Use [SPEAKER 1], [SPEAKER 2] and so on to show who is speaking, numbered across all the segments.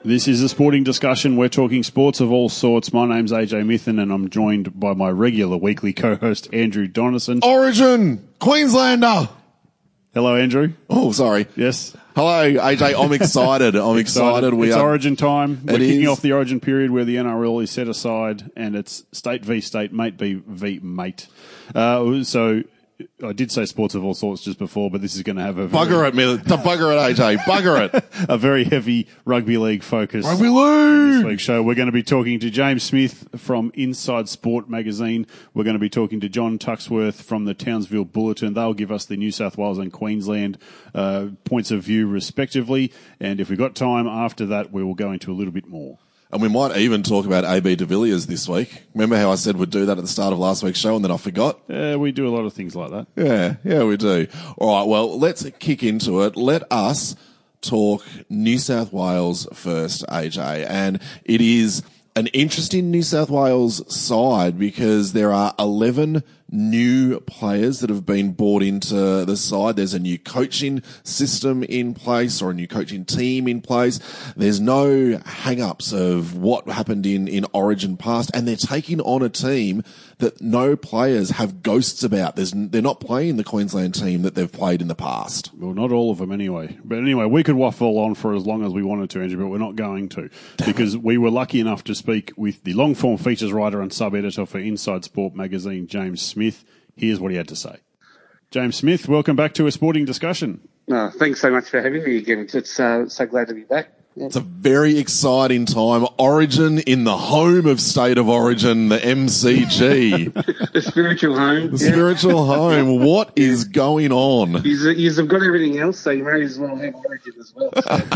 [SPEAKER 1] This is a sporting discussion. We're talking sports of all sorts. My name's AJ Mithen, and I'm joined by my regular weekly co-host, Andrew Donison.
[SPEAKER 2] Origin, Queenslander.
[SPEAKER 1] Hello, Andrew.
[SPEAKER 2] Oh, sorry.
[SPEAKER 1] Yes.
[SPEAKER 2] Hello, AJ. I'm excited.
[SPEAKER 1] It's Origin time. We're kicking off the Origin period where the NRL is set aside, and it's state v state, mate v mate. So I did say sports of all sorts just before, but this is going to have a
[SPEAKER 2] bugger it, AJ. Bugger it.
[SPEAKER 1] A very heavy rugby league focus.
[SPEAKER 2] Rugby league.
[SPEAKER 1] This week's show, we're going to be talking to James Smith from Inside Sport magazine. We're going to be talking to John Tuxworth from the Townsville Bulletin. They'll give us the New South Wales and Queensland points of view, respectively. And if we've got time after that, we will go into a little bit more.
[SPEAKER 2] And we might even talk about AB de Villiers this week. Remember how I said we'd do that at the start of last week's show and then I forgot?
[SPEAKER 1] We do a lot of things like that.
[SPEAKER 2] Yeah, we do. All right, well, let's kick into it. Let us talk New South Wales first, AJ. And it is an interesting New South Wales side because there are 11 new players that have been brought into the side. There's a new coaching system in place or a new coaching team in place. There's no hang-ups of what happened in Origin past, and they're taking on a team that no players have ghosts about. They're not playing the Queensland team that they've played in the past.
[SPEAKER 1] Well, not all of them anyway. But anyway, we could waffle on for as long as we wanted to, Andrew, but we're not going to because we were lucky enough to speak with the long-form features writer and sub-editor for Inside Sport magazine, James Smith. Here's what he had to say. James Smith, welcome back to a sporting discussion.
[SPEAKER 3] Thanks so much for having me again. It's so glad to be back. Yeah.
[SPEAKER 2] It's a very exciting time. Origin in the home of State of Origin, the MCG.
[SPEAKER 3] The spiritual home.
[SPEAKER 2] The spiritual home. What is going on?
[SPEAKER 3] You've got everything else, so you may as well have Origin as well.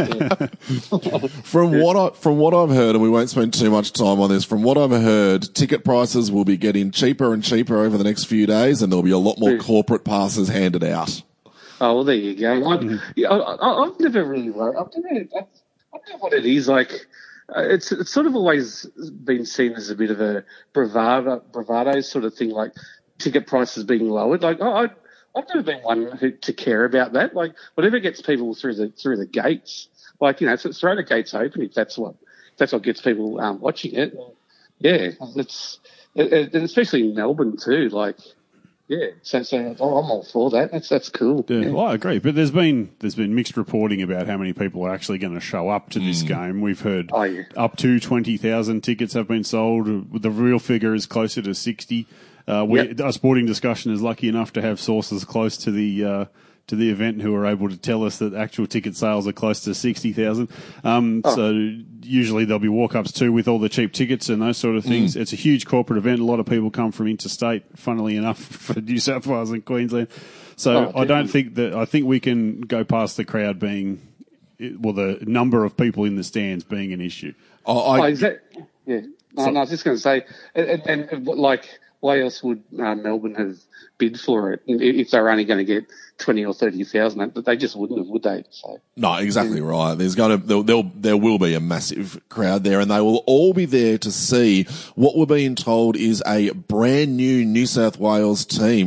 [SPEAKER 3] So,
[SPEAKER 2] From what I've heard, and we won't spend too much time on this, from what I've heard, ticket prices will be getting cheaper and cheaper over the next few days, and there'll be a lot more corporate passes handed out.
[SPEAKER 3] Oh, well, there you go. I've never really worried. I don't know what it is like. It's sort of always been seen as a bit of a bravado sort of thing, like ticket prices being lowered. Like I've never been one to care about that. Like whatever gets people through the gates, like throw the gates open if that's what gets people watching it. Yeah, and especially in Melbourne too. Like. Yeah, so I'm all for that. That's cool.
[SPEAKER 1] Yeah. Well, I agree, but there's been mixed reporting about how many people are actually going to show up to this game. We've heard up to 20,000 tickets have been sold. The real figure is closer to 60. Our sporting discussion is lucky enough to have sources close to the event who are able to tell us that actual ticket sales are close to 60,000. So usually there'll be walk-ups too with all the cheap tickets and those sort of things. It's a huge corporate event. A lot of people come from interstate, funnily enough, for New South Wales and Queensland. So I think we can go past the crowd being, the number of people in the stands being an issue.
[SPEAKER 3] Is that? Yeah. I was just going to say, and why else would Melbourne have bid for it if they were only going to get 20 or 30,000? But they just wouldn't have, would they? So.
[SPEAKER 2] No, exactly right. There will be a massive crowd there, and they will all be there to see what we're being told is a brand new New South Wales team.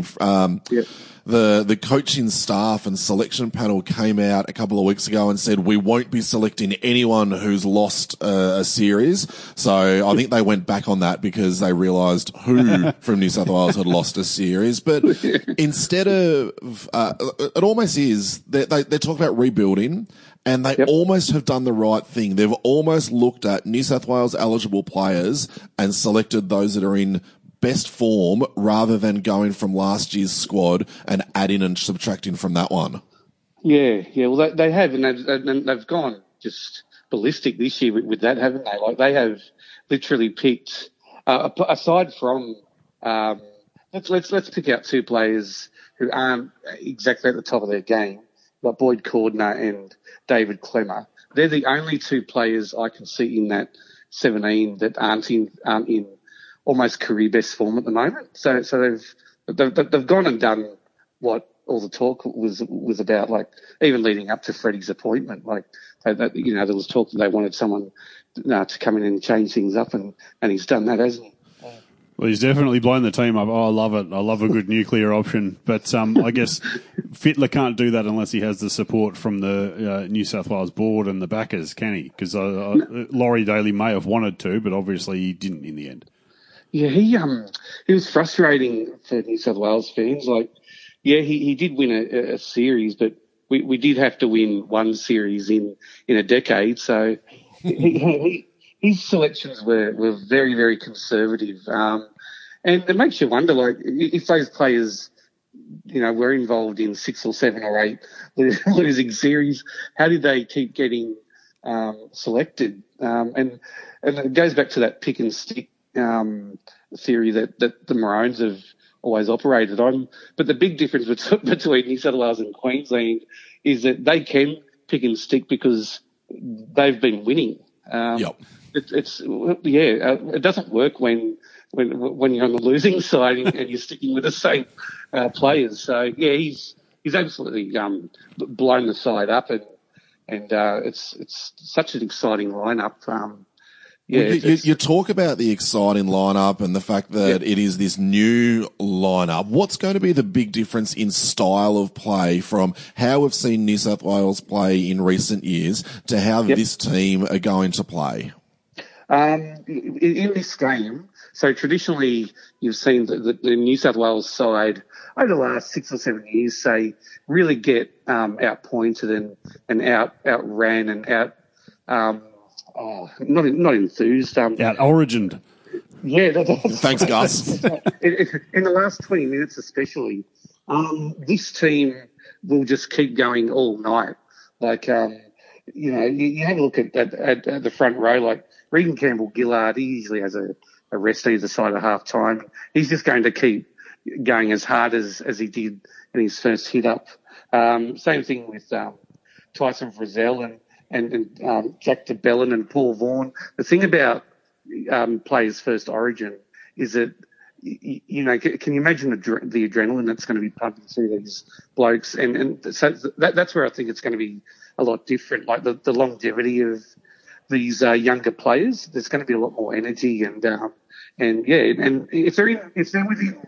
[SPEAKER 2] The coaching staff and selection panel came out a couple of weeks ago and said we won't be selecting anyone who's lost a series. So I think they went back on that because they realised who from New South Wales had lost a series. But instead of it almost is they talk about rebuilding. And they almost have done the right thing. They've almost looked at New South Wales eligible players and selected those that are in best form rather than going from last year's squad and adding and subtracting from that one.
[SPEAKER 3] Yeah. Well, they have, and they've gone just ballistic this year with that, haven't they? Like they have literally picked, aside from, let's pick out two players who aren't exactly at the top of their game, like Boyd Cordner and David Clemmer. They're the only two players I can see in that 17 that aren't in almost career best form at the moment. So they've gone and done what all the talk was about, like even leading up to Freddie's appointment. Like there was talk that they wanted someone to come in and change things up, and he's done that, hasn't he?
[SPEAKER 1] Well, he's definitely blown the team up. Oh, I love it. I love a good nuclear option. But I guess Fittler can't do that unless he has the support from the New South Wales board and the backers, can he? Because Laurie Daly may have wanted to, but obviously he didn't in the end.
[SPEAKER 3] Yeah, he was frustrating for New South Wales fans. Like, yeah, he did win a series, but we did have to win one series in a decade. So his selections were very, very conservative. And it makes you wonder, like, if those players, were involved in 6 or 7 or 8 losing series, how did they keep getting selected? And it goes back to that pick and stick theory that the Maroons have always operated on. But the big difference between New South Wales and Queensland is that they can pick and stick because they've been winning.
[SPEAKER 2] Yep.
[SPEAKER 3] It doesn't work when you're on the losing side and you're sticking with the same players. So yeah, he's absolutely blown the side up, and it's such an exciting lineup.
[SPEAKER 2] You talk about the exciting lineup and the fact that it is this new lineup. What's going to be the big difference in style of play from how we've seen New South Wales play in recent years to how this team are going to play?
[SPEAKER 3] In this game, so traditionally you've seen the New South Wales side over the last 6 or 7 years, say, really get outpointed and outran and not enthused.
[SPEAKER 1] Out-origined.
[SPEAKER 3] Yeah.
[SPEAKER 2] Thanks, Gus.
[SPEAKER 3] In the last 20 minutes especially, this team will just keep going all night. Like, you have a look at the front row, like Regan Campbell-Gillard, he usually has a rest either side of half time. He's just going to keep going as hard as he did in his first hit up. Same thing with Tyson Frizzell and Jack DeBellin and Paul Vaughan. The thing about players' first origin is that, can you imagine the adrenaline that's going to be pumping through these blokes? And so that's where I think it's going to be a lot different, like the longevity of these younger players. There's going to be a lot more energy and if they're within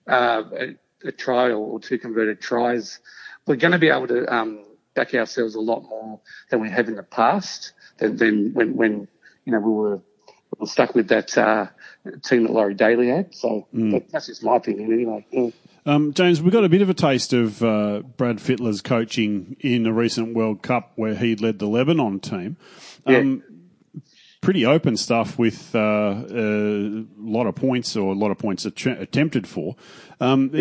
[SPEAKER 3] a try or 2 converted tries, we're going to be able to back ourselves a lot more than we have in the past. Than when we were stuck with that team that Laurie Daly had. So that's just my opinion anyway. Yeah.
[SPEAKER 1] James, we got a bit of a taste of Brad Fittler's coaching in a recent World Cup where he led the Lebanon team. Pretty open stuff with a lot of points attempted for. Can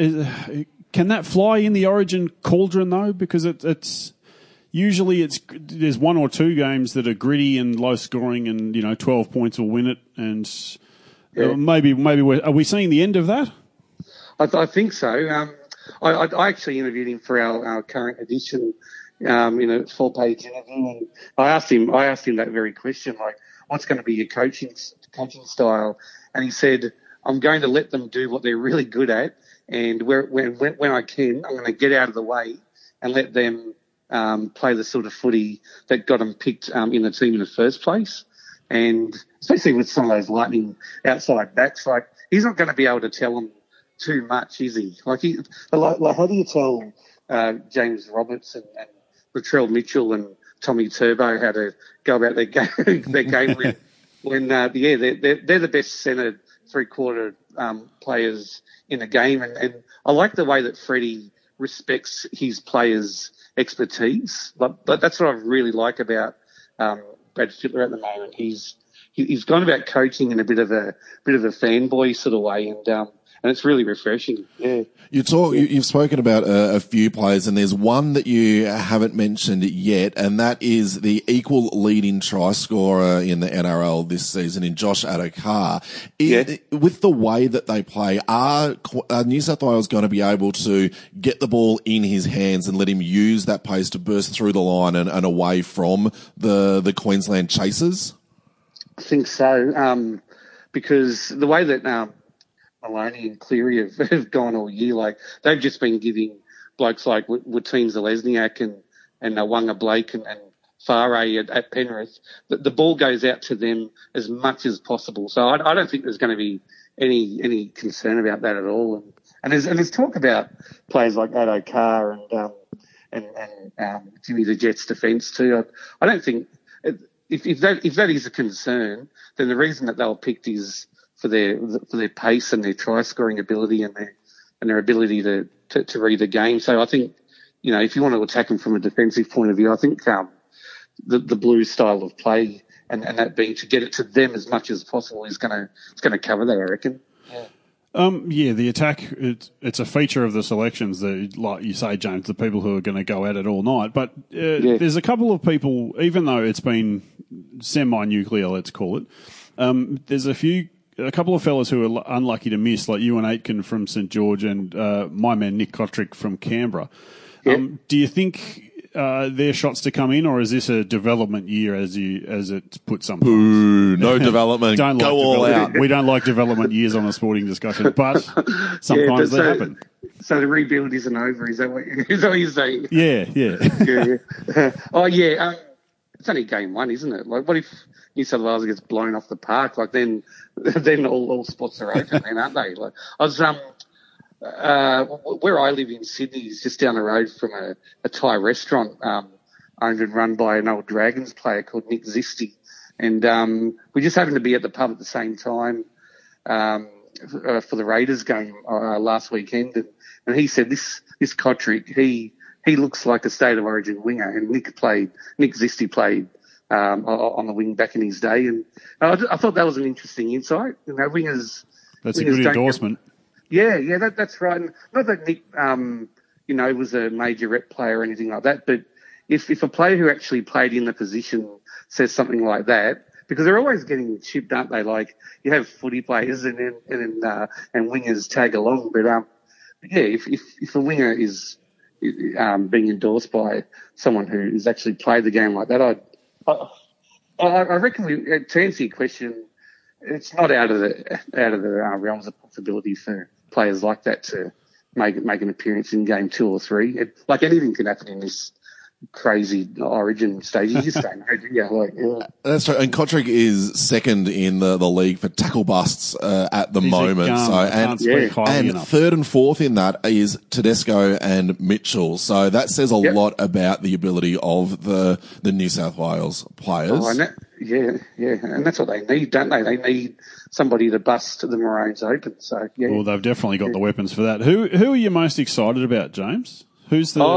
[SPEAKER 1] that fly in the Origin cauldron though? Because it's usually there's 1 or 2 games that are gritty and low scoring, and 12 points will win it. And maybe are we seeing the end of that?
[SPEAKER 3] I think so. I actually interviewed him for our current edition, in a 4-page interview, and I asked him that very question, like, what's going to be your coaching style? And he said, I'm going to let them do what they're really good at, and when I can, I'm going to get out of the way and let them play the sort of footy that got them picked in the team in the first place. And especially with some of those lightning outside backs, like, he's not going to be able to tell them too much, is he? Like how do you tell James Roberts and Latrell Mitchell and Tommy Turbo how to go about their game when they're the best centred 3/4 players in the game, and I like the way that Freddie respects his players' expertise. But that's what I really like about Brad Fittler at the moment. He's gone about coaching in a bit of a fanboy sort of way, and it's really refreshing. Yeah.
[SPEAKER 2] You've spoken about a few players, and there's one that you haven't mentioned yet, and that is the equal leading try scorer in the NRL this season in Josh Adokar. With the way that they play, are New South Wales going to be able to get the ball in his hands and let him use that pace to burst through the line and away from the Queensland chasers?
[SPEAKER 3] I think so, because the way that Maloney and Cleary have gone all year, like, they've just been giving blokes like Wateem Zelezniak and Wanga Blake and Farah at Penrith, the ball goes out to them as much as possible. So I don't think there's going to be any concern about that at all. And there's talk about players like Addo Carr and Jimmy the Jets defence too. I don't think if that is a concern, then the reason that they were picked is for their pace and their try scoring ability and their ability to read the game. So I think, if you want to attack them from a defensive point of view, I think the Blues style of play and that being to get it to them as much as possible is going to cover that, I reckon.
[SPEAKER 1] Yeah. The attack, it's a feature of the selections that, like you say, James, the people who are going to go at it all night. But there's a couple of people, even though it's been semi-nuclear, let's call it, there's a couple of fellas who are unlucky to miss, like Ewan Aitken from St George and my man Nick Kotrick from Canberra. Do you think their shots to come in, or is this a development year as it's put sometimes?
[SPEAKER 2] Boo, no development. Go all out.
[SPEAKER 1] We don't like development years on a sporting discussion, but sometimes they happen.
[SPEAKER 3] So the rebuild isn't over, is that what you're saying?
[SPEAKER 1] Yeah.
[SPEAKER 3] Oh, yeah. It's only game one, isn't it? Like, what if New South Wales gets blown off the park? Like, then all spots are open, then, aren't they? Like, I was where I live in Sydney is just down the road from a Thai restaurant owned and run by an old Dragons player called Nick Zisti. And we just happened to be at the pub at the same time for the Raiders game last weekend. And he said, this Kotrick, he looks like a State of Origin winger. And Nick Zisti played on the wing back in his day. And I thought that was an interesting insight. Wingers...
[SPEAKER 1] That's a good endorsement.
[SPEAKER 3] Yeah, that's right. And not that Nick, was a major rep player or anything like that, but if a player who actually played in the position says something like that, because they're always getting chipped, aren't they? Like, you have footy players and wingers tag along, but if a winger is being endorsed by someone who has actually played the game like that, I reckon to answer your question, it's not out of the realms of possibility for players like that to make an appearance in game 2 or 3. Like, anything can happen in this crazy Origin stage. You just don't know, do you?
[SPEAKER 2] That's right. And Kotrick is second in the league for tackle busts at the moment. And third and fourth in that is Tedesco and Mitchell. So that says a lot about the ability of the New South Wales players.
[SPEAKER 3] And that's what they need, don't they? They need somebody to bust the Maroons open. So
[SPEAKER 1] well, they've definitely got the weapons for that. Who are you most excited about, James? Who's the?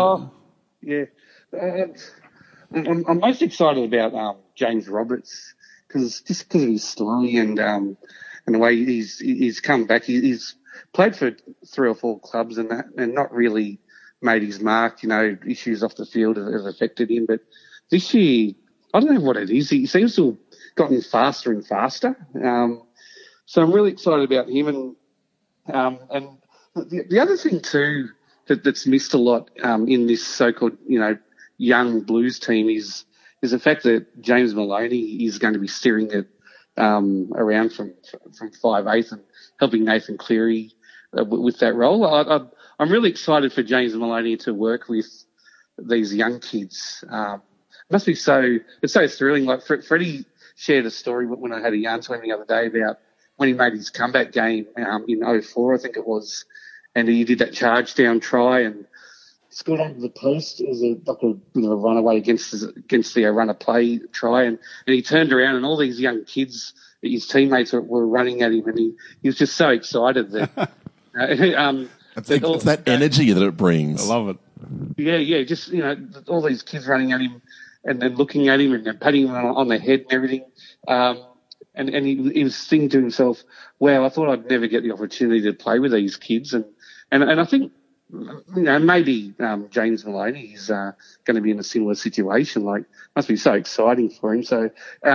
[SPEAKER 3] I'm most excited about James Roberts because of his story and the way he's come back. He's played for 3 or 4 clubs and not really made his mark. Issues off the field have affected him, but this year, I don't know what it is. He seems to have gotten faster and faster. So I'm really excited about him. And the other thing too that's missed a lot in this so-called young Blues team is the fact that James Maloney is going to be steering it around from 5'8" and helping Nathan Cleary with that role. I'm really excited for James Maloney to work with these young kids. It's so thrilling. Like Freddie shared a story when I had a yarn to him the other day about when he made his comeback game in 2004, I think it was, and he did that charge down try and scored onto the post as a runaway against the runner play try, and he turned around and all these young kids, his teammates were running at him, and he was just so excited that.
[SPEAKER 2] It's that energy that it brings.
[SPEAKER 1] I love it.
[SPEAKER 3] Yeah, just all these kids running at him and then looking at him and patting him on the head and everything. And he was thinking to himself, wow, I thought I'd never get the opportunity to play with these kids. And I think, maybe James Maloney is going to be in a similar situation. Like, must be so exciting for him. So,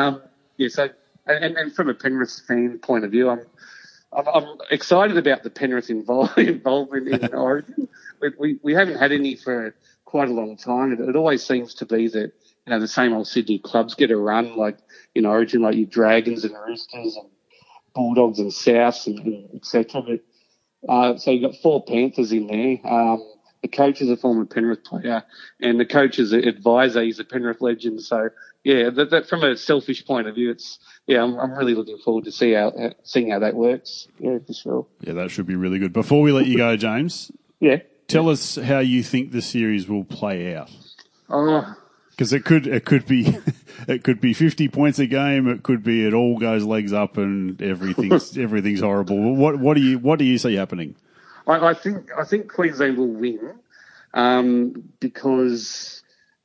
[SPEAKER 3] and from a Penrith fan point of view, I'm excited about the Penrith involvement in Origin. We haven't had any for quite a long time. It always seems to be that, the same old Sydney clubs get a run, like in Origin, like your Dragons and Roosters and Bulldogs and Souths and et cetera. But, so you've got 4 Panthers in there. The coach is a former Penrith player, and the coach is an advisor. He's a Penrith legend. So, yeah, that from a selfish point of view, I'm really looking forward to seeing how that works. Yeah, for sure.
[SPEAKER 1] Yeah, that should be really good. Before we let you go, James, tell us how you think the series will play out. Because it could be 50 points a game. It could be it all goes legs up and everything's horrible. What do you see happening?
[SPEAKER 3] I think Queensland will win because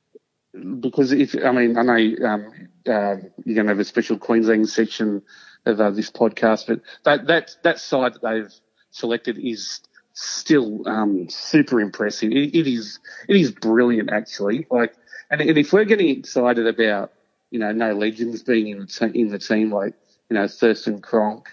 [SPEAKER 3] I know you're going to have a special Queensland section of this podcast, but that side that they've selected is still super impressive. It is brilliant, actually. And if we're getting excited about no legends being in the team, like Thurston Cronk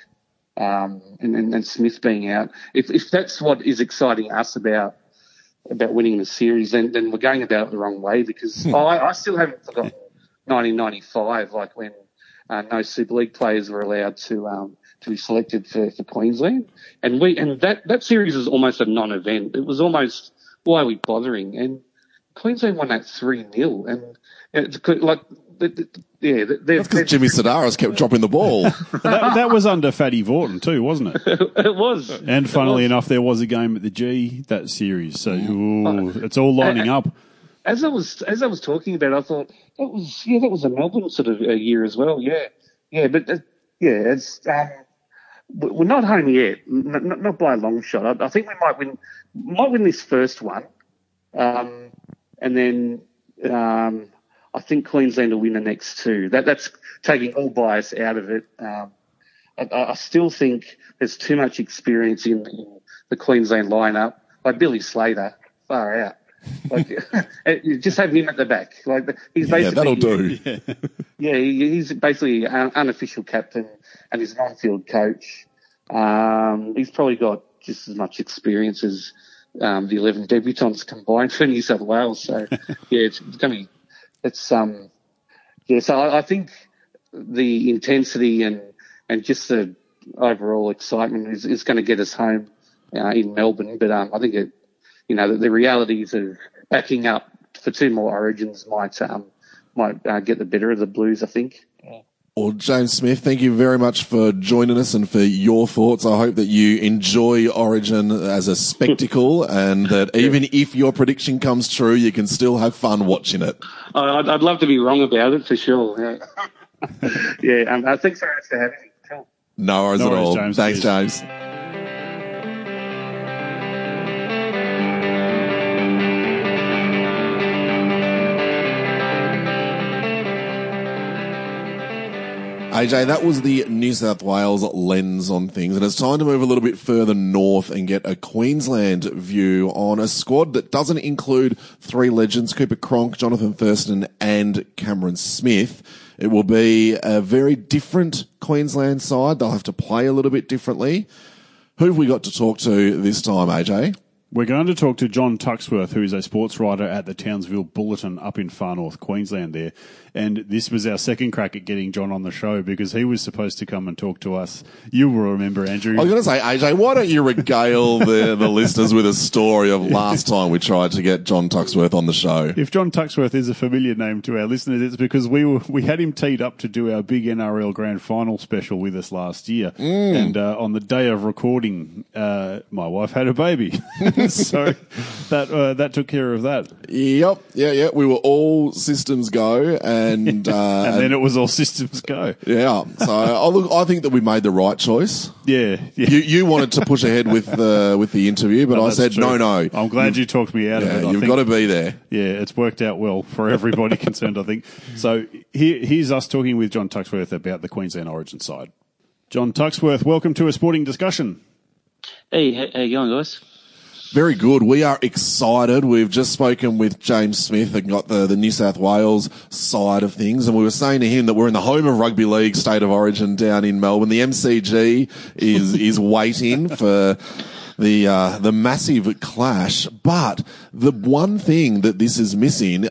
[SPEAKER 3] and Smith being out, if that's what is exciting us about winning the series, then we're going about it the wrong way, because I still haven't forgotten 1995, like when no Super League players were allowed to be selected for Queensland, and that series was almost a non-event. It was almost, why are we bothering? And Queensland won that 3-0, and it's like that's
[SPEAKER 2] because Jimmy Sedaris kept dropping the ball.
[SPEAKER 1] that was under Fatty Vaughton too, wasn't it?
[SPEAKER 3] It was.
[SPEAKER 1] And funnily enough, there was a game at the G that series, so it's all lining up.
[SPEAKER 3] As I was talking about it, I thought that was a Melbourne sort of a year as well. But it's we're not home yet, not by a long shot. I think we might win this first one, and then I think Queensland will win the next two. That's taking all bias out of it. I still think there's too much experience in the Queensland lineup. Like Billy Slater, far out. Just have him at the back. He's basically
[SPEAKER 2] that'll do.
[SPEAKER 3] He's basically an unofficial captain and he's an on-field coach. He's probably got just as much experience as the 11 debutants combined for New South Wales. So it's going to be. So I think the intensity and just the overall excitement is going to get us home in Melbourne. But I think the realities of backing up for two more Origins might get the better of the Blues, I think.
[SPEAKER 2] Well, James Smith, thank you very much for joining us and for your thoughts. I hope that you enjoy Origin as a spectacle and that even if your prediction comes true, you can still have fun watching it.
[SPEAKER 3] I'd love to be wrong about it, for sure. Yeah. Thanks very much for having me. Cool.
[SPEAKER 2] No worries at all.
[SPEAKER 1] James.
[SPEAKER 2] Thanks, James. AJ, that was the New South Wales lens on things, and it's time to move a little bit further north and get a Queensland view on a squad that doesn't include three legends, Cooper Cronk, Jonathan Thurston and Cameron Smith. It will be a very different Queensland side. They'll have to play a little bit differently. Who have we got to talk to this time, AJ?
[SPEAKER 1] We're going to talk to John Tuxworth, who is a sports writer at the Townsville Bulletin up in far north Queensland there. And this was our second crack at getting John on the show because he was supposed to come and talk to us. You will remember, Andrew.
[SPEAKER 2] I was going to say, AJ, why don't you regale the listeners with a story of last time we tried to get John Tuxworth on the show?
[SPEAKER 1] If John Tuxworth is a familiar name to our listeners, it's because we had him teed up to do our big NRL Grand Final special with us last year. And on the day of recording, my wife had a baby. So that took care of that.
[SPEAKER 2] Yep. Yeah. We were all systems go and
[SPEAKER 1] then it was all systems go.
[SPEAKER 2] Yeah. So I think that we made the right choice.
[SPEAKER 1] Yeah.
[SPEAKER 2] You wanted to push ahead with the interview, but I said
[SPEAKER 1] true.
[SPEAKER 2] no.
[SPEAKER 1] I'm glad you talked me out of it.
[SPEAKER 2] You've got to be there.
[SPEAKER 1] Yeah, it's worked out well for everybody concerned, I think. So here's us talking with John Tuxworth about the Queensland Origin side. John Tuxworth, welcome to A Sporting Discussion.
[SPEAKER 4] Hey, how you going, guys?
[SPEAKER 2] Very good. We are excited. We've just spoken with James Smith and got the New South Wales side of things, and we were saying to him that we're in the home of rugby league, State of Origin down in Melbourne. The MCG is waiting for the massive clash, but the one thing that this is missing,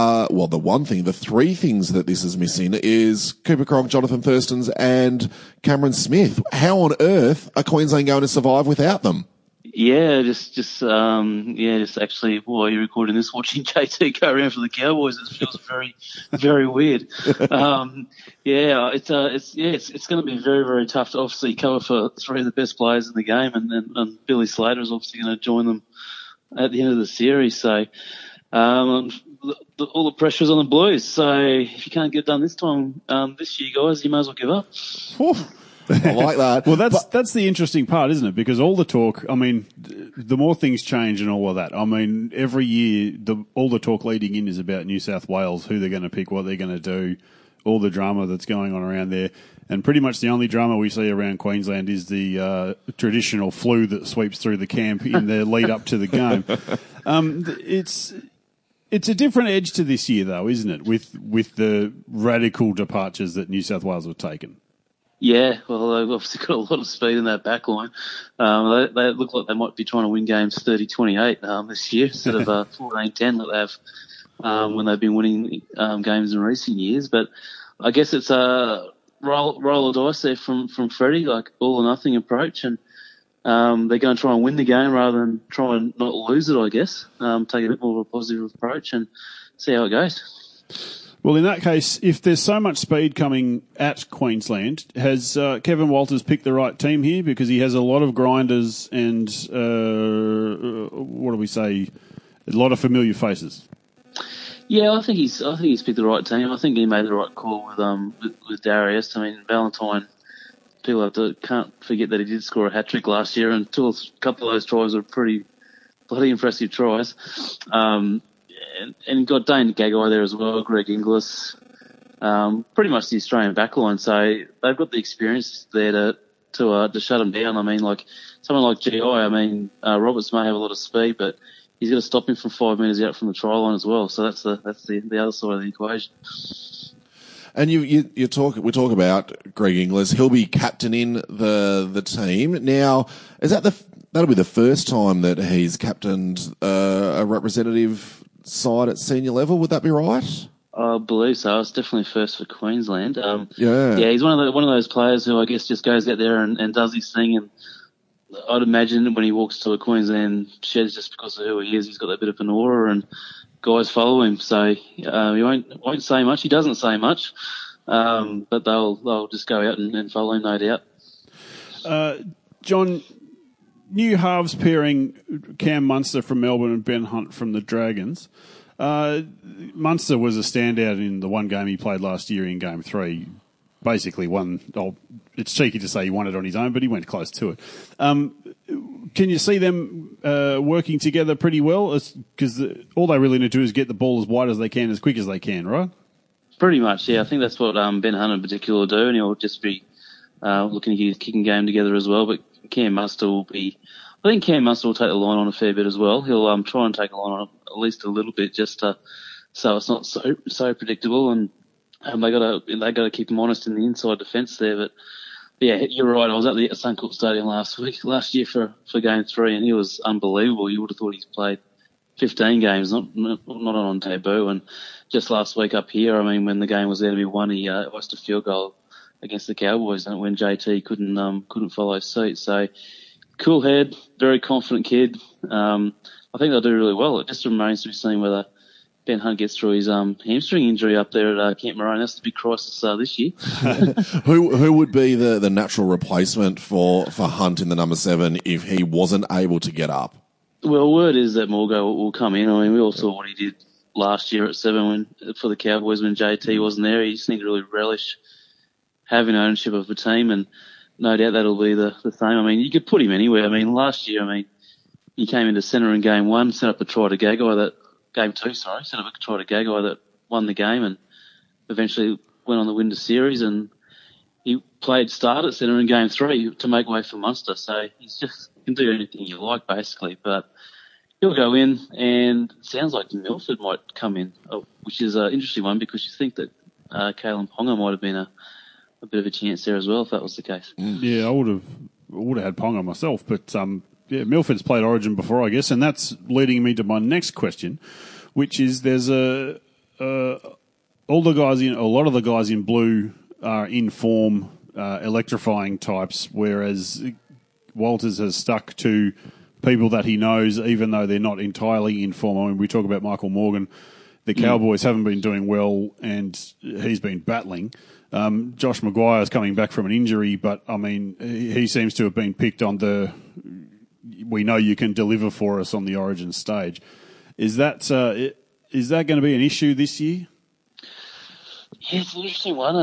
[SPEAKER 2] the three things that this is missing is Cooper Cronk, Jonathan Thurston and Cameron Smith. How on earth are Queensland going to survive without them?
[SPEAKER 4] Just actually while you're recording this, watching JT go around for the Cowboys, it feels very, very weird. It's going to be very, very tough to obviously cover for three of the best players in the game, and Billy Slater is obviously going to join them at the end of the series. So, all the pressure's on the Blues. So if you can't get it done this time, this year, guys, you may as well give up.
[SPEAKER 2] I like that.
[SPEAKER 1] Well, that's the interesting part, isn't it? Because all the talk, I mean, the more things change and all of that, I mean, every year, all the talk leading in is about New South Wales, who they're going to pick, what they're going to do, all the drama that's going on around there. And pretty much the only drama we see around Queensland is the traditional flu that sweeps through the camp in the lead up to the game. It's a different edge to this year, though, isn't it, with the radical departures that New South Wales have taken?
[SPEAKER 4] Yeah, well, they've obviously got a lot of speed in that back line. They look like they might be trying to win games 30-28 this year instead of 14-10 that they have when they've been winning games in recent years. But I guess it's a roll of dice there from Freddie, like all or nothing approach, and they're going to try and win the game rather than try and not lose it, I guess. Take a bit more of a positive approach and see how it goes.
[SPEAKER 1] Well, in that case, if there's so much speed coming at Queensland, has Kevin Walters picked the right team here? Because he has a lot of grinders and, a lot of familiar faces.
[SPEAKER 4] Yeah, I think he's picked the right team. I think he made the right call with Darius. I mean, Valentine, people can't forget that he did score a hat-trick last year, and a couple of those tries were pretty bloody impressive tries. And got Dane Gagai there as well, Greg Inglis, pretty much the Australian backline. So they've got the experience there to shut them down. I mean, like someone like GI. I mean, Roberts may have a lot of speed, but he's going to stop him from 5 metres out from the try line as well. So that's the other side of the equation.
[SPEAKER 2] And we talk about Greg Inglis. He'll be captaining the team now. That'll be the first time that he's captained a representative side at senior level? Would that be right?
[SPEAKER 4] I believe so. It's definitely first for Queensland.
[SPEAKER 2] Yeah,
[SPEAKER 4] he's one of those players who I guess just goes out there and does his thing. And I'd imagine when he walks to a Queensland shed, just because of who he is, he's got that bit of an aura, and guys follow him. So he won't say much. He doesn't say much, but they'll just go out and follow him, no doubt.
[SPEAKER 1] John, new halves pairing Cam Munster from Melbourne and Ben Hunt from the Dragons. Munster was a standout in the one game he played last year in Game 3. Basically it's cheeky to say he won it on his own, but he went close to it. Can you see them working together pretty well? Because all they really need to do is get the ball as wide as they can, as quick as they can, right?
[SPEAKER 4] Pretty much, yeah. I think that's what Ben Hunt in particular will do, and he'll just be looking to get his kicking game together as well. But Cam Munster will take the line on a fair bit as well. He'll try and take the line on at least a little bit, just so it's not so predictable. And they got to keep him honest in the inside defence there. But yeah, you're right. I was at the Suncorp Stadium last year for Game 3, and he was unbelievable. You would have thought he's played 15 games, not on debut. And just last week up here, I mean, when the game was there to be won, he lost a field goal against the Cowboys, and when JT couldn't follow suit. So cool head, very confident kid. I think they'll do really well. It just remains to be seen whether Ben Hunt gets through his hamstring injury up there at Camp Maroon. That's the big crisis this year.
[SPEAKER 2] Who would be the natural replacement for Hunt in the number 7 if he wasn't able to get up?
[SPEAKER 4] Well, word is that Morgo will come in. I mean, we all saw what he did last year at 7 for the Cowboys when JT wasn't there. He seemed to really relish having ownership of the team, and no doubt that'll be the same. I mean, you could put him anywhere. I mean, last year, he came into centre in Game 1, set up a try to Gagai Game 2, set up a try to Gagai that won the game and eventually went on to win the series, and he start at centre in Game 3 to make way for Munster. So he can do anything you like, basically, but he'll go in, and it sounds like Milford might come in, which is an interesting one because you think that Kalen Ponga might have been a bit of a chance there as well if that was the case.
[SPEAKER 1] Yeah, I would have had Ponga myself, but Milford's played Origin before, I guess, and that's leading me to my next question, which is there's a lot of the guys in blue are in form, electrifying types, whereas Walters has stuck to people that he knows, even though they're not entirely in form. I mean, we talk about Michael Morgan. The Cowboys haven't been doing well, and he's been battling. Josh Maguire is coming back from an injury, but, I mean, he seems to have been picked on we know you can deliver for us on the Origin stage. Is that going to be an issue this year?
[SPEAKER 4] Yeah, it's an interesting one.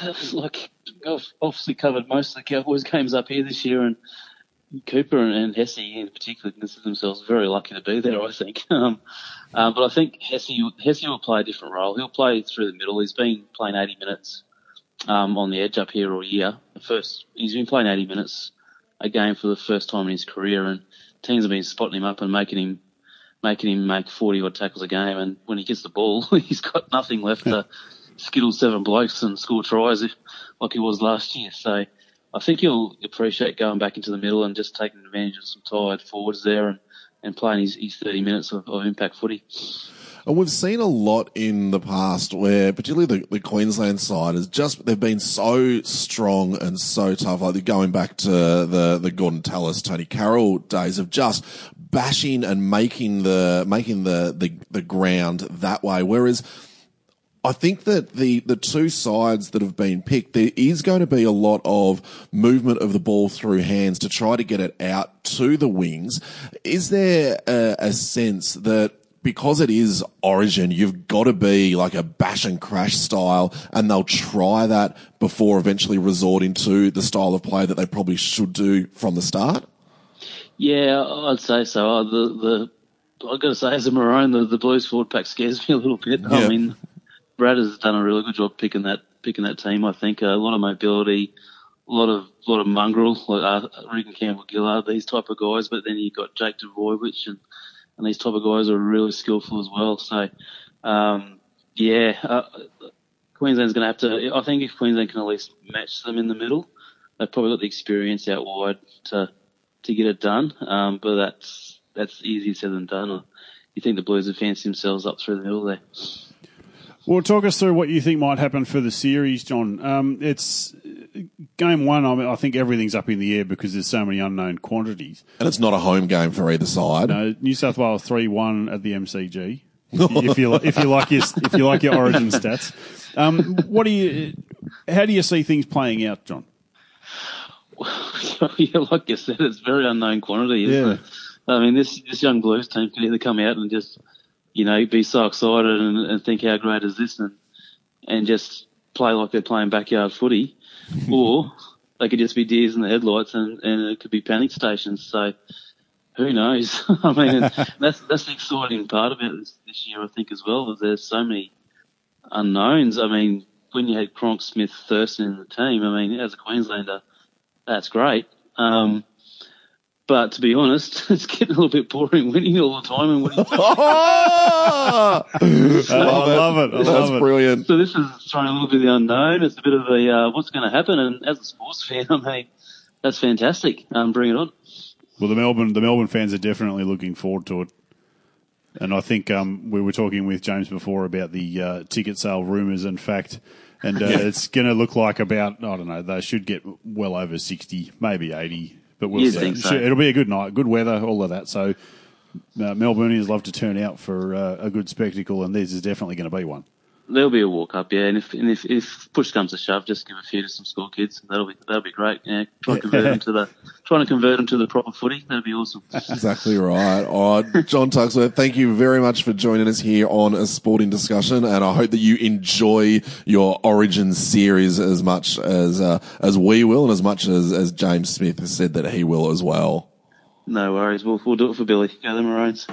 [SPEAKER 4] I've obviously covered most of the Cowboys games up here this year, and Cooper and Hesse in particular consider themselves very lucky to be there, I think. But I think Hesse will play a different role. He'll play through the middle. He's been playing 80 minutes on the edge up here all year. He's been playing 80 minutes a game for the first time in his career, and teams have been spotting him up and making him make 40-odd tackles a game. And when he gets the ball, he's got nothing left to skittle 7 blokes and score tries like he was last year. So I think he'll appreciate going back into the middle and just taking advantage of some tired forwards there and playing his 30 minutes of impact footy.
[SPEAKER 2] And we've seen a lot in the past where, particularly the Queensland side, they've been so strong and so tough. Like going back to the Gordon Tallis, Tony Carroll days of just bashing and making the ground that way. Whereas I think that the two sides that have been picked, there is going to be a lot of movement of the ball through hands to try to get it out to the wings. Is there a sense that because it is Origin, you've got to be like a bash and crash style, and they'll try that before eventually resorting to the style of play that they probably should do from the start?
[SPEAKER 4] Yeah, I'd say so. I've got to say, as a Maroon, the Blues forward pack scares me a little bit. Yeah. I mean, Brad has done a really good job picking that team. I think a lot of mobility, a lot of mongrel, like Regan Campbell-Gillard, these type of guys. But then you've got Jake Trbojevic and these type of guys are really skillful as well. So, Queensland's going to have to. I think if Queensland can at least match them in the middle, they've probably got the experience out wide to get it done. But that's easier said than done. You think the Blues have fancied themselves up through the middle there?
[SPEAKER 1] Well, talk us through what you think might happen for the series, John. It's game one. I mean, I think everything's up in the air because there's so many unknown quantities.
[SPEAKER 2] And it's not a home game for either side.
[SPEAKER 1] No, New South Wales 3-1 at the MCG. if you like your Origin stats, how do you see things playing out, John?
[SPEAKER 4] Yeah, like you said, it's very unknown quantity, isn't it? I mean, this young Blues team can either come out and just, be so excited and think how great is this and just play like they're playing backyard footy, or they could just be deers in the headlights and it could be panic stations. So who knows? I mean, that's the exciting part about this year, I think, as well, is there's so many unknowns. I mean, when you had Cronk, Smith, Thurston in the team, I mean, as a Queenslander, that's great. But to be honest, it's getting a little bit boring winning all the time and winning.
[SPEAKER 1] I love it.
[SPEAKER 2] That's brilliant.
[SPEAKER 4] So this is throwing a little bit of the unknown. It's a bit of the what's going to happen. And as a sports fan, I mean, that's fantastic. Bring it on.
[SPEAKER 1] Well, the Melbourne fans are definitely looking forward to it. And I think we were talking with James before about the ticket sale rumours and fact. And it's going to look like about, I don't know, they should get well over 60, maybe 80. But we'll see.
[SPEAKER 4] So.
[SPEAKER 1] It'll be a good night, good weather, all of that. So Melbournians love to turn out for a good spectacle, and this is definitely going to be one.
[SPEAKER 4] There'll be a walk up, yeah. And if push comes to shove, just give a few to some school kids. That'll be great. Yeah, trying to convert them to the proper footy. That'd be awesome.
[SPEAKER 2] Exactly right. John Tuxworth, thank you very much for joining us here on A Sporting Discussion, and I hope that you enjoy your Origin series as much as we will, and as much as James Smith has said that he will as well.
[SPEAKER 4] No worries. We'll do it for Billy. Go the Maroons.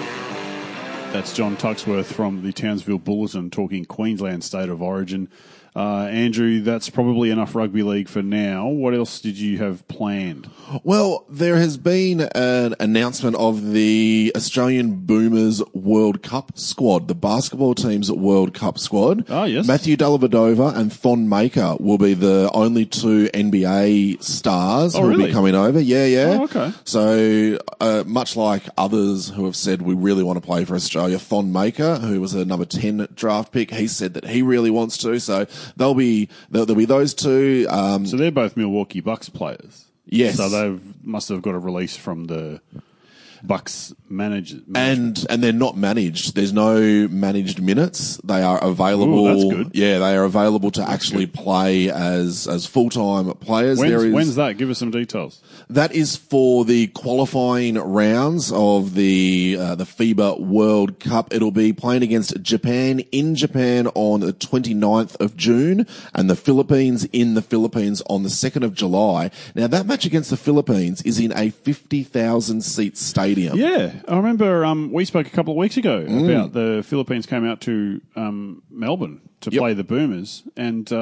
[SPEAKER 1] That's John Tuxworth from the Townsville Bulletin talking Queensland State of Origin. Andrew, that's probably enough rugby league for now. What else did you have planned?
[SPEAKER 2] Well, there has been an announcement of the Australian Boomers World Cup squad, the basketball team's World Cup squad.
[SPEAKER 1] Oh, yes.
[SPEAKER 2] Matthew Dellavedova and Thon Maker will be the only two NBA stars who will be coming over. Yeah.
[SPEAKER 1] Oh, okay.
[SPEAKER 2] So, much like others who have said we really want to play for Australia, Thon Maker, who was a number 10 draft pick, he said that he really wants to. So there'll be those two.
[SPEAKER 1] So they're both Milwaukee Bucks players.
[SPEAKER 2] Yes.
[SPEAKER 1] So they must have got a release from the Bucks manager.
[SPEAKER 2] And they're not managed. There's no managed minutes. They are available.
[SPEAKER 1] Ooh, that's good.
[SPEAKER 2] Yeah, they are available to actually play as full-time players.
[SPEAKER 1] When's that? Give us some details.
[SPEAKER 2] That is for the qualifying rounds of the FIBA World Cup. It'll be playing against Japan in Japan on the 29th of June and the Philippines in the Philippines on the 2nd of July. Now, that match against the Philippines is in a 50,000-seat stadium.
[SPEAKER 1] Yeah, I remember we spoke a couple of weeks ago about the Philippines came out to Melbourne to play the Boomers, and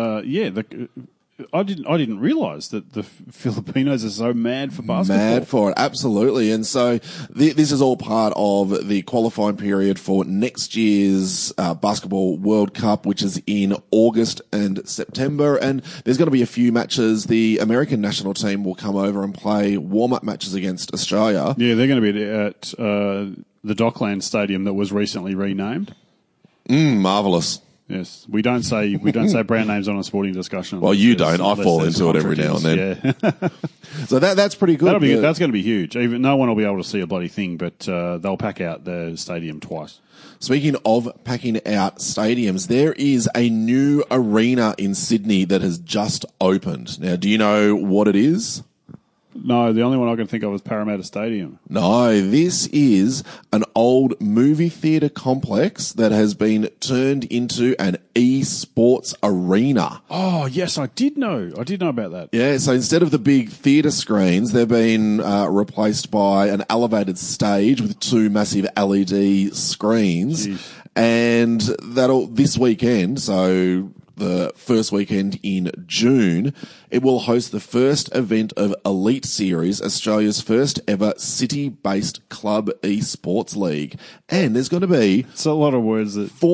[SPEAKER 1] I didn't realise that the Filipinos are so mad for basketball.
[SPEAKER 2] Mad for it, absolutely. And so this is all part of the qualifying period for next year's Basketball World Cup, which is in August and September. And there's going to be a few matches. The American national team will come over and play warm-up matches against Australia.
[SPEAKER 1] Yeah, they're going to be at the Dockland Stadium that was recently renamed.
[SPEAKER 2] Marvellous.
[SPEAKER 1] Yes, we don't say brand names on a sporting discussion.
[SPEAKER 2] Well, you don't. I fall into it every now and then.
[SPEAKER 1] Yeah.
[SPEAKER 2] So that's pretty good.
[SPEAKER 1] That's going to be huge. Even no one will be able to see a bloody thing, but they'll pack out the stadium twice.
[SPEAKER 2] Speaking of packing out stadiums, there is a new arena in Sydney that has just opened. Now, do you know what it is?
[SPEAKER 1] No, the only one I can think of is Parramatta Stadium.
[SPEAKER 2] No, this is an old movie theatre complex that has been turned into an e-sports arena.
[SPEAKER 1] Oh, yes, I did know about that.
[SPEAKER 2] Yeah, so instead of the big theatre screens, they've been replaced by an elevated stage with two massive LED screens. Jeez. And that'll, this weekend, so the first weekend in June, it will host the first event of Elite Series, Australia's first ever city-based club esports league. And there's going to be...
[SPEAKER 1] It's a lot of words.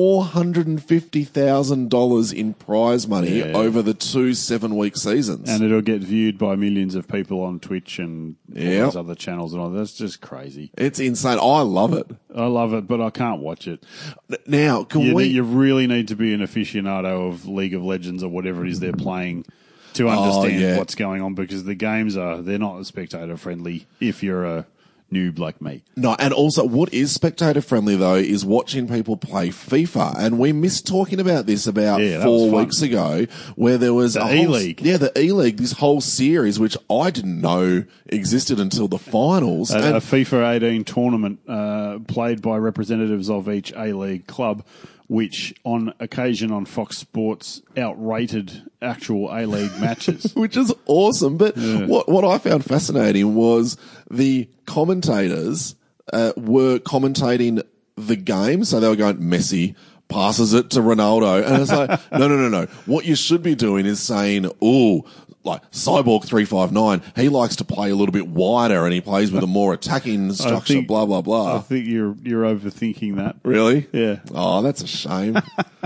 [SPEAKER 2] $450,000 in prize money over the 2 7-week seasons.
[SPEAKER 1] And it'll get viewed by millions of people on Twitch and all those other channels and all. That's just crazy.
[SPEAKER 2] It's insane. I love it.
[SPEAKER 1] I love it, but I can't watch it.
[SPEAKER 2] Now,
[SPEAKER 1] you really need to be an aficionado of League of Legends or whatever it is they're playing to understand what's going on, because the games they're not spectator friendly if you're a noob like me.
[SPEAKER 2] No, and also what is spectator friendly though is watching people play FIFA, and we missed talking about this about 4 weeks ago, where there was
[SPEAKER 1] the E-League.
[SPEAKER 2] The E-League, this whole series which I didn't know existed until the finals.
[SPEAKER 1] A FIFA 18 tournament played by representatives of each A-League club, which on occasion on Fox Sports outrated actual A-League matches.
[SPEAKER 2] Which is awesome. But what I found fascinating was the commentators were commentating the game. So they were going, Messi passes it to Ronaldo. And it's like, no. What you should be doing is saying, like Cyborg 359, he likes to play a little bit wider and he plays with a more attacking structure, blah, blah, blah.
[SPEAKER 1] I think you're overthinking that.
[SPEAKER 2] Really?
[SPEAKER 1] Yeah.
[SPEAKER 2] Oh, that's a shame.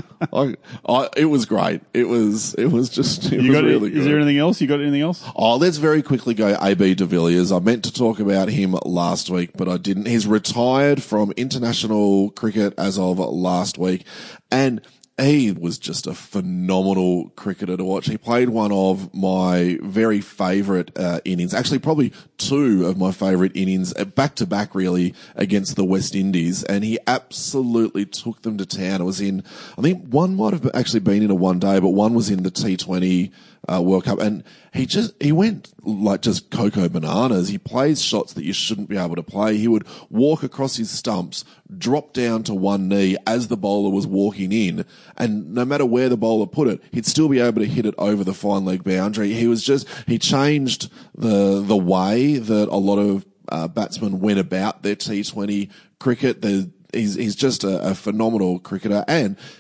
[SPEAKER 2] It was great. It was really good.
[SPEAKER 1] Is there anything else? You got anything else?
[SPEAKER 2] Oh, let's very quickly go AB de Villiers. I meant to talk about him last week, but I didn't. He's retired from international cricket as of last week, and he was just a phenomenal cricketer to watch. He played one of my very favourite innings, actually probably two of my favourite innings, back-to-back really, against the West Indies, and he absolutely took them to town. It was in, I think one might have actually been in a one-day, but one was in the T20 World Cup, and he went like just cocoa bananas. He plays shots that you shouldn't be able to play. He would walk across his stumps, drop down to one knee as the bowler was walking in, and no matter where the bowler put it, he'd still be able to hit it over the fine leg boundary. He changed the way that a lot of batsmen went about their T20 cricket. He's just a phenomenal cricketer, and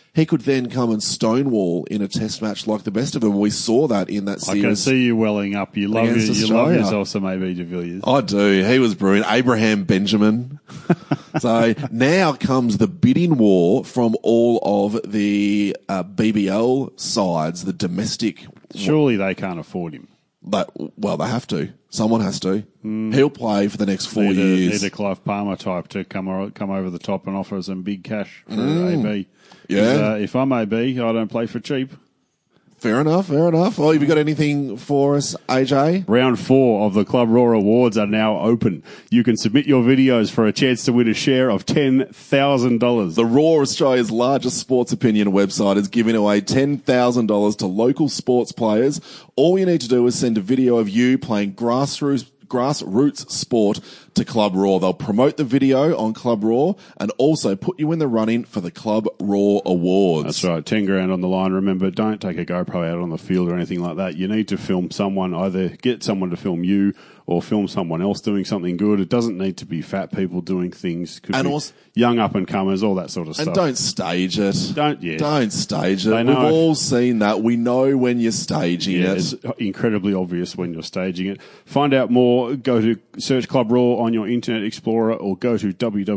[SPEAKER 2] he could then come and stonewall in a test match like the best of them. We saw that in that series.
[SPEAKER 1] I can see you welling up. You love yourself some AB de Villiers.
[SPEAKER 2] I do. He was brilliant. Abraham Benjamin. So now comes the bidding war from all of the BBL sides, the domestic.
[SPEAKER 1] Surely they can't afford him.
[SPEAKER 2] Well, they have to. Someone has to. He'll play for the next 4 years.
[SPEAKER 1] Need a Clive Palmer type to come over the top and offer some big cash for AB.
[SPEAKER 2] Yeah.
[SPEAKER 1] If I'm AB, I don't play for cheap.
[SPEAKER 2] Fair enough. Well, have you got anything for us, AJ?
[SPEAKER 1] Round 4 of the Club Raw Awards are now open. You can submit your videos for a chance to win a share of $10,000.
[SPEAKER 2] The Raw, Australia's largest sports opinion website, is giving away $10,000 to local sports players. All you need to do is send a video of you playing grassroots sport to Club Raw. They'll promote the video on Club Raw and also put you in the running for the Club Raw Awards.
[SPEAKER 1] That's right. 10 grand on the line. Remember, don't take a GoPro out on the field or anything like that. You need to film someone, either get someone to film you or film someone else doing something good. It doesn't need to be fat people doing things. Could be also young up-and-comers, all that sort of stuff.
[SPEAKER 2] And don't stage it. Don't stage it.
[SPEAKER 1] We've
[SPEAKER 2] all seen that. We know when you're staging it.
[SPEAKER 1] It's incredibly obvious when you're staging it. Find out more. Go to search Club Raw on your Internet Explorer or go to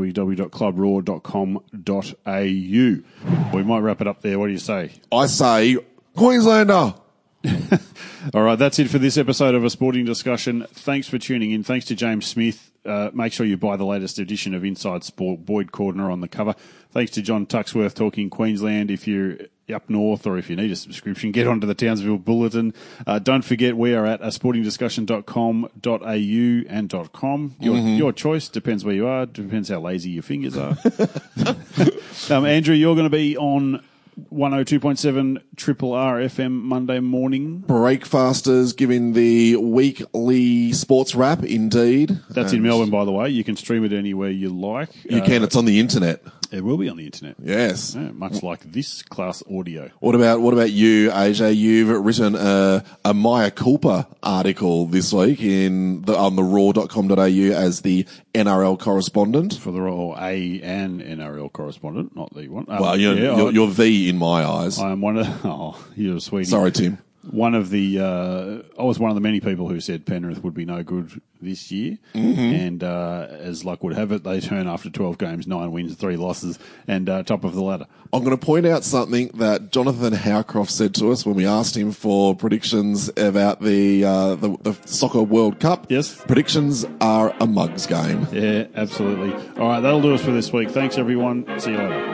[SPEAKER 1] www.clubraw.com.au. We might wrap it up there. What do you say?
[SPEAKER 2] I say Queenslander.
[SPEAKER 1] All right, that's it for this episode of A Sporting Discussion. Thanks for tuning in. Thanks to James Smith. Make sure you buy the latest edition of Inside Sport, Boyd Cordner on the cover. Thanks to John Tuxworth talking Queensland. If you're up north or if you need a subscription, get onto the Townsville Bulletin. Don't forget we are at sportingdiscussion.com.au and .com. Your choice. Depends where you are. Depends how lazy your fingers are. Andrew, you're going to be on 102.7 Triple R FM Monday morning.
[SPEAKER 2] Breakfasters giving the weekly sports wrap, indeed.
[SPEAKER 1] That's in Melbourne, by the way. You can stream it anywhere you like.
[SPEAKER 2] You can. It's on the internet.
[SPEAKER 1] It will be on the internet.
[SPEAKER 2] Yes.
[SPEAKER 1] Yeah, much like this class audio.
[SPEAKER 2] What about you, AJ? You've written a Maya Culpa article this week on the raw.com.au as the NRL correspondent.
[SPEAKER 1] For the Raw, an NRL correspondent, not the one.
[SPEAKER 2] Well, you're the in my eyes.
[SPEAKER 1] I am one of you're a sweetie.
[SPEAKER 2] Sorry, Tim.
[SPEAKER 1] I was one of the many people who said Penrith would be no good this year. And as luck would have it, they turn after 12 games, 9 wins, 3 losses, and top of the ladder.
[SPEAKER 2] I'm going to point out something that Jonathan Howcroft said to us when we asked him for predictions about the Soccer World Cup.
[SPEAKER 1] Yes.
[SPEAKER 2] Predictions are a mugs game.
[SPEAKER 1] Yeah, absolutely. All right, that'll do us for this week. Thanks, everyone. See you later.